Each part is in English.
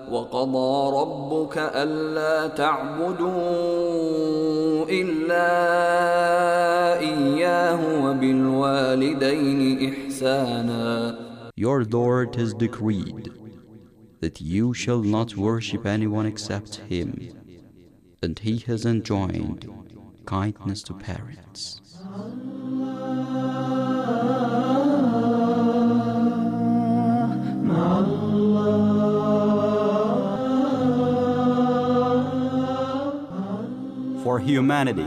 وقضى ربك ألا تعبدوا إلا إياه وبالوالدين إحسانا. Your Lord has decreed that you shall not worship anyone except Him, and He has enjoined kindness to parents. For humanity.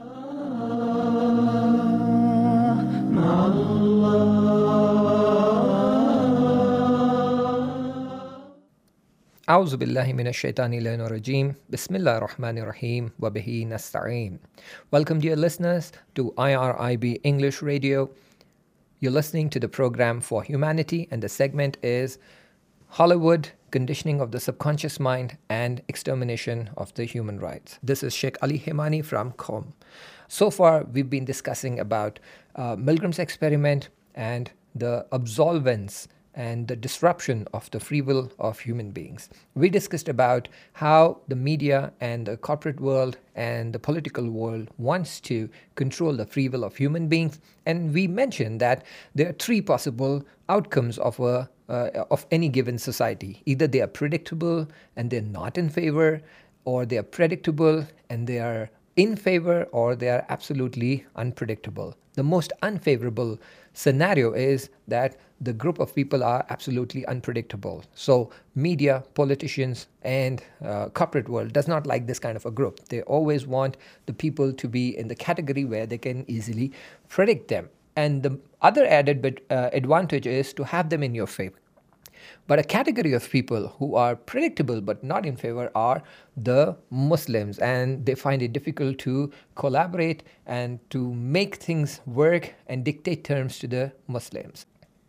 أعوذ بالله من الشيطان الرجيم بسم الله الرحمن الرحيم وبه نستعين. Welcome dear listeners to IRIB English Radio. You're listening to the program For Humanity, and the segment is Hollywood, Conditioning of the Subconscious Mind and Extermination of the Human Rights. This is Sheikh Ali Hemani from Qom. So far we've been discussing about Milgram's experiment and the absolvance and the disruption of the free will of human beings. We discussed about how the media and the corporate world and the political world wants to control the free will of human beings, and we mentioned that there are three possible outcomes of any given society. Either they are predictable and they're not in favor, or they are predictable and they are in favor, or they are absolutely unpredictable. The most unfavorable scenario is that the group of people are absolutely unpredictable. So media, politicians, and corporate world does not like this kind of a group. They always want the people to be in the category where they can easily predict them. And the other added advantage is to have them in your favor. But a category of people who are predictable but not in favor are the Muslims, and they find it difficult to collaborate and to make things work and dictate terms to the Muslims.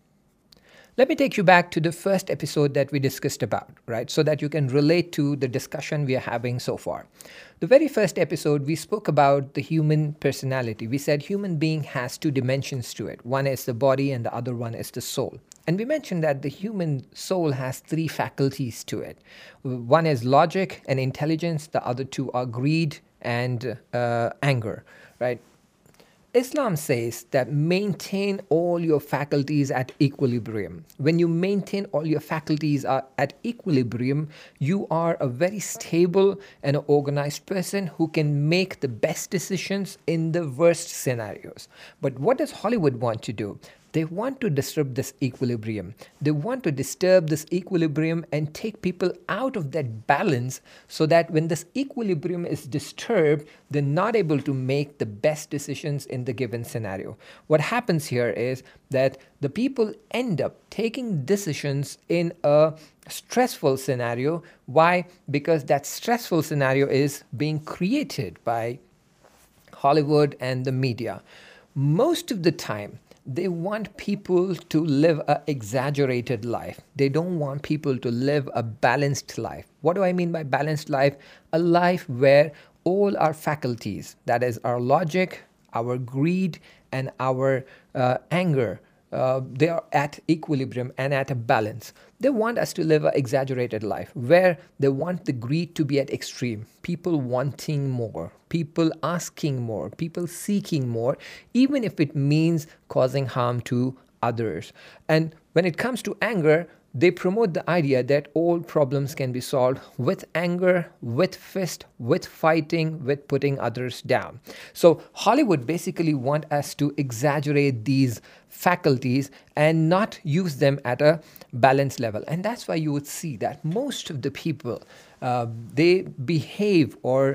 Let me take you back to the first episode that we discussed about, right? So that you can relate to the discussion we are having so far. The very first episode, we spoke about the human personality. We said human being has two dimensions to it. One is the body and the other one is the soul. And we mentioned that the human soul has three faculties to it. One is logic and intelligence. The other two are greed and anger, right? Islam says that maintain all your faculties at equilibrium. When you maintain all your faculties at equilibrium, you are a very stable and organized person who can make the best decisions in the worst scenarios. But what does Hollywood want to do? They want to disturb this equilibrium. They want to disturb this equilibrium and take people out of that balance, so that when this equilibrium is disturbed, they're not able to make the best decisions in the given scenario. What happens here is that the people end up taking decisions in a stressful scenario. Why? Because that stressful scenario is being created by Hollywood and the media. Most of the time, they want people to live an exaggerated life. They don't want people to live a balanced life. What do I mean by balanced life? A life where all our faculties, that is our logic, our greed, and our anger, they are at equilibrium and at a balance. They want us to live an exaggerated life where they want the greed to be at extreme. People wanting more, people asking more, people seeking more, even if it means causing harm to others. And when it comes to anger, they promote the idea that all problems can be solved with anger, with fist, with fighting, with putting others down. So Hollywood basically want us to exaggerate these faculties and not use them at a balanced level. And that's why you would see that most of the people, they behave or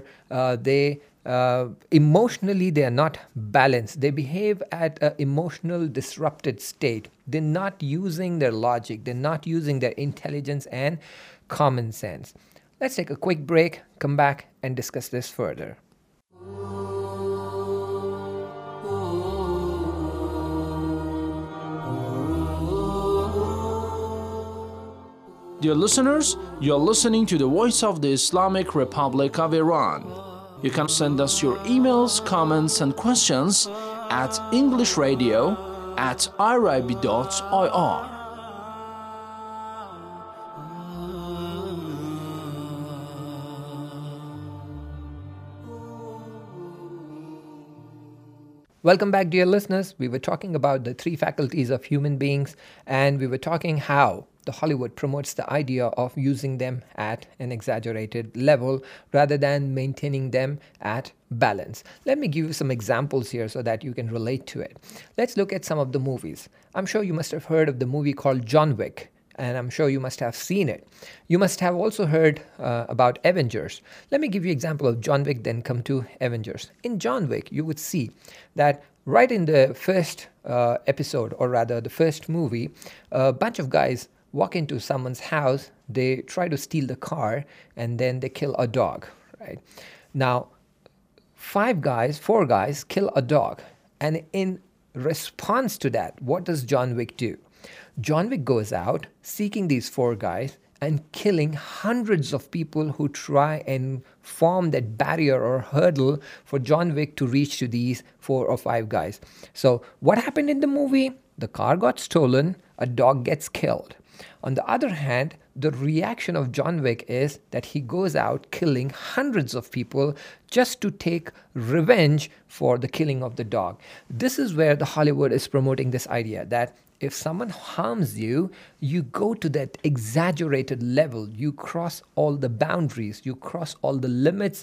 emotionally they are not balanced. They behave at an emotional disrupted state. They're not using their logic. They're not using their intelligence and common sense. Let's take a quick break, come back and discuss this further. Dear listeners, you're listening to the Voice of the Islamic Republic of Iran. You can send us your emails, comments, and questions at englishradio@irib.ir. Welcome back, dear listeners. We were talking about the three faculties of human beings, and we were talking how the Hollywood promotes the idea of using them at an exaggerated level rather than maintaining them at balance. Let me give you some examples here so that you can relate to it. Let's look at some of the movies. I'm sure you must have heard of the movie called John Wick, and I'm sure you must have seen it. You must have also heard about Avengers. Let me give you an example of John Wick, then come to Avengers. In John Wick, you would see that right in the first episode, or rather the first movie, a bunch of guys walk into someone's house, they try to steal the car, and then they kill a dog, right? Now, four guys kill a dog. And in response to that, what does John Wick do? John Wick goes out seeking these four guys and killing hundreds of people who try and form that barrier or hurdle for John Wick to reach to these 4 or 5 guys. So what happened in the movie? The car got stolen, a dog gets killed. On the other hand, the reaction of John Wick is that he goes out killing hundreds of people just to take revenge for the killing of the dog. This is where the Hollywood is promoting this idea that if someone harms you, you go to that exaggerated level. You cross all the boundaries. You cross all the limits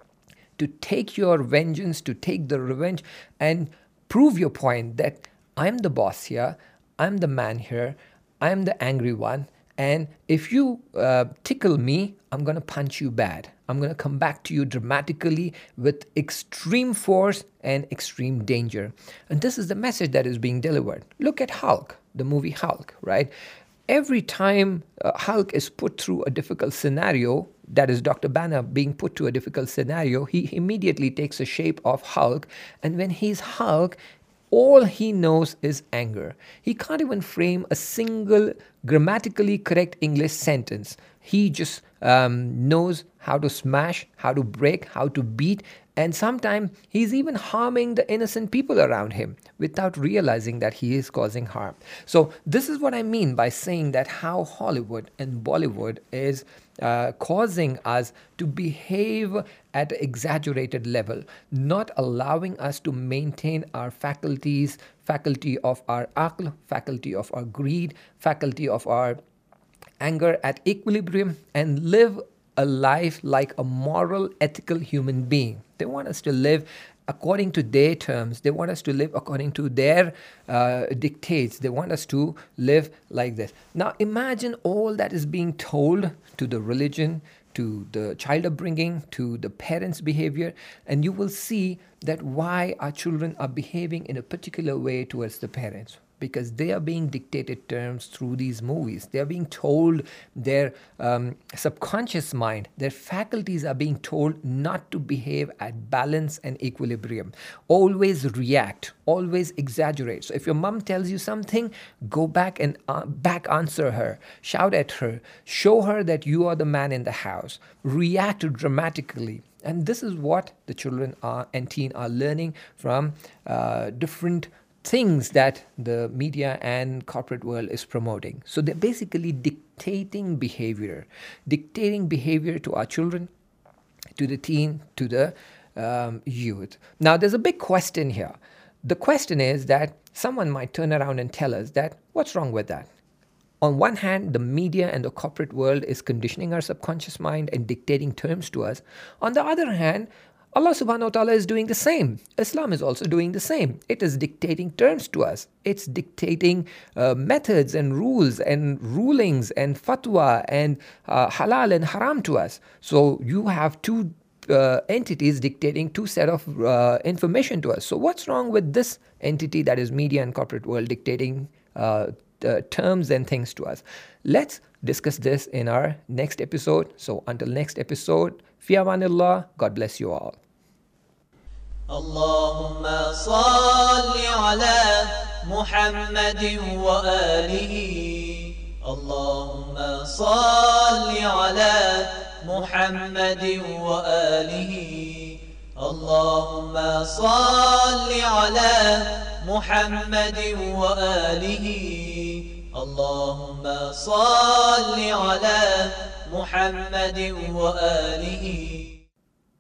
to take your vengeance, to take the revenge, and prove your point that I'm the boss here, I'm the man here, I'm the angry one, and if you tickle me, I'm going to punch you bad. I'm going to come back to you dramatically with extreme force and extreme danger. And this is the message that is being delivered. Look at Hulk, the movie Hulk, right? Every time Hulk is put through a difficult scenario, that is Dr. Banner being put to a difficult scenario, he immediately takes the shape of Hulk. And when he's Hulk, all he knows is anger. He can't even frame a single grammatically correct English sentence. He just knows how to smash, how to break, how to beat, and sometimes he's even harming the innocent people around him without realizing that he is causing harm. So this is what I mean by saying that how Hollywood and Bollywood is causing us to behave at an exaggerated level, not allowing us to maintain our faculties, faculty of our aql, faculty of our greed, faculty of our anger at equilibrium, and live a life like a moral, ethical human being. They want us to live according to their terms. They want us to live according to their dictates. They want us to live like this. Now imagine all that is being told to the religion, to the child upbringing, to the parents' behavior, and you will see that why our children are behaving in a particular way towards the parents. Because they are being dictated terms through these movies. They are being told, their subconscious mind, their faculties are being told not to behave at balance and equilibrium. Always react, always exaggerate. So if your mom tells you something, go back and back answer her, shout at her, show her that you are the man in the house, react dramatically. And this is what the children and teen are learning from different things that the media and corporate world is promoting. So they're basically dictating behavior to our children, to the teen, to the youth. Now there's a big question here. The question is that someone might turn around and tell us that what's wrong with that? On one hand, the media and the corporate world is conditioning our subconscious mind and dictating terms to us. On the other hand, Allah subhanahu wa ta'ala is doing the same. Islam is also doing the same. It is dictating terms to us. It's dictating methods and rules and rulings and fatwa and halal and haram to us. So you have two entities dictating two set of information to us. So what's wrong with this entity that is media and corporate world dictating terms and things to us? Let's discuss this in our next episode. So until next episode, fi amanillah, God bless you all. اللهم صل على محمد وآله اللهم صل على محمد وآله اللهم صل على محمد وآله اللهم صل على محمد وآله